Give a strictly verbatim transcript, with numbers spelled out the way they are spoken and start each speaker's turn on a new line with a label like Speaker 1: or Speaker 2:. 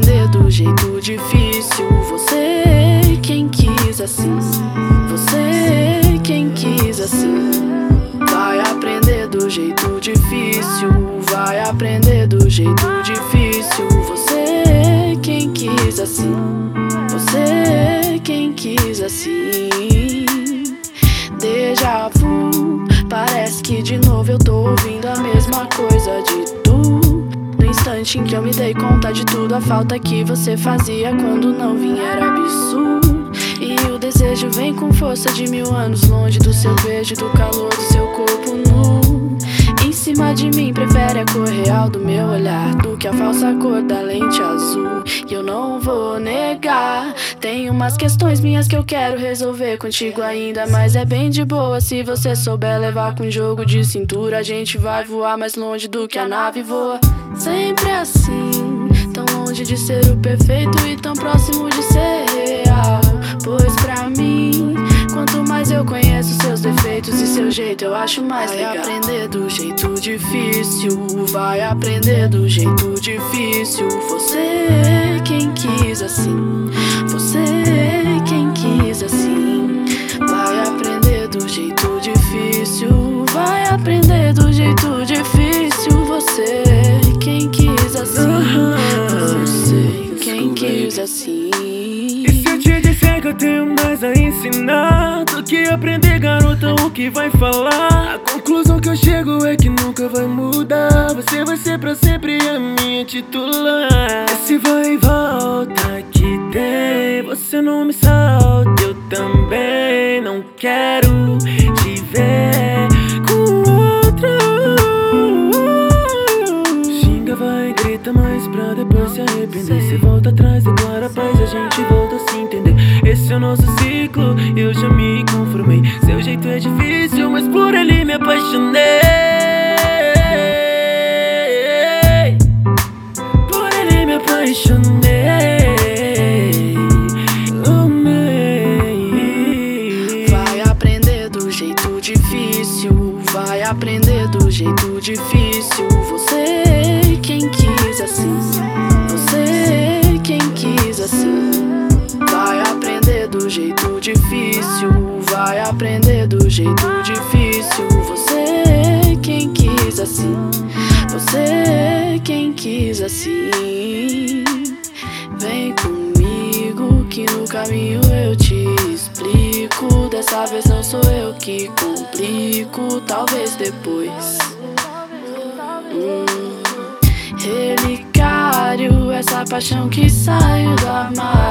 Speaker 1: aprender do jeito difícil. Você quem quis assim, você quem quis assim. Vai aprender do jeito difícil, vai aprender do jeito difícil. Você quem quis assim, você quem quis assim. Déjà vu, parece que de novo eu tô ouvindo a mesma coisa de tu. No instante em que eu me dei conta de tudo, a falta que você fazia quando não vinha era absurdo. E o desejo vem com força de mil anos longe do seu beijo, do calor do seu corpo nu. Em cima de mim prefere a cor real do meu olhar do que a falsa cor da lente azul. E eu não vou negar, tem umas questões minhas que eu quero resolver contigo ainda, mas é bem de boa se você souber levar com jogo de cintura. A gente vai voar mais longe do que a nave voa. Sempre assim, tão longe de ser o perfeito e tão próximo de ser real. Pois pra mim, quanto mais eu conheço seus defeitos e seu jeito, eu acho mais legal. Vai aprender do jeito difícil, vai aprender do jeito difícil. Você quem quis assim, você quem quis assim. Vai aprender do jeito difícil, vai aprender do jeito difícil. Você quem quis assim, você quem quis assim.
Speaker 2: Que eu tenho mais a ensinar do que aprender, garota, o que vai falar. A conclusão que eu chego é que nunca vai mudar. Você vai ser pra sempre a minha titular. Esse vai e volta que tem, você não me solta, eu também não quero te ver com outro. Xinga, vai, grita, mas pra depois se arrepender. Você volta atrás, declara paz, a gente volta a se entender. Esse é o nosso ciclo, eu já me conformei. Seu jeito é difícil, mas por ele me apaixonei. Por ele me apaixonei. Amei.
Speaker 1: Vai aprender do jeito difícil, vai aprender do jeito difícil. Você quem quis assim, você quem quis assim. Vai aprender do jeito difícil, vai aprender do jeito difícil. Você quem quis assim, você quem quis assim. Vem comigo que no caminho eu te explico. Dessa vez não sou eu que complico, talvez depois. Hum, relicário, essa paixão que saiu do armário.